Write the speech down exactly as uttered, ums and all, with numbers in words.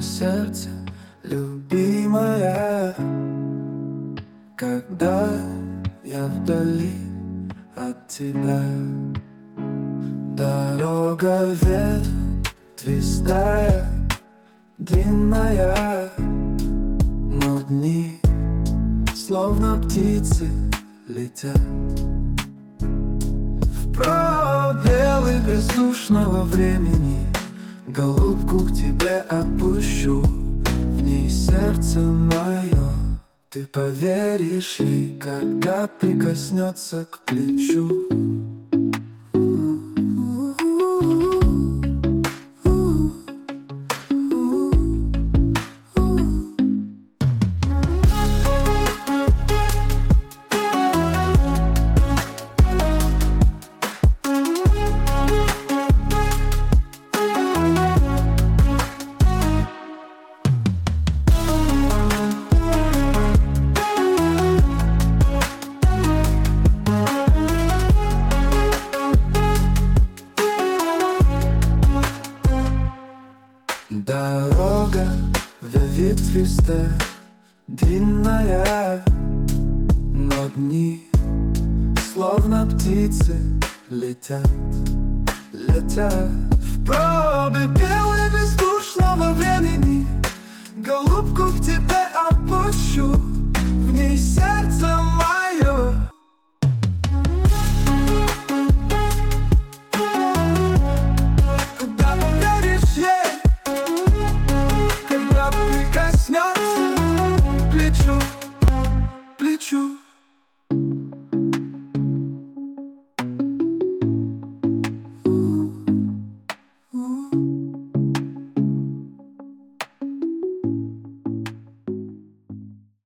сердце, любимая. Когда я вдали от тебя, дорога ветвистая, длинная, но дни словно птицы летят в пробелы бездушного времени. Голубку к тебе опущу, в ней сердце мое. Ты поверишь ей, когда прикоснется к плечу. Дорога ветвистая, длинная, но дни словно птицы летят, летят в пробе белой бездушного времени. Голубку к тебе